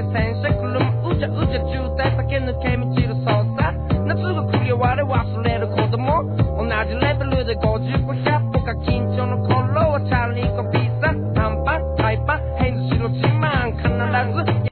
戦車車うじゃうじゃ渋滞駆け抜け道る操作夏が来り終われ忘れる子供同じレベルで50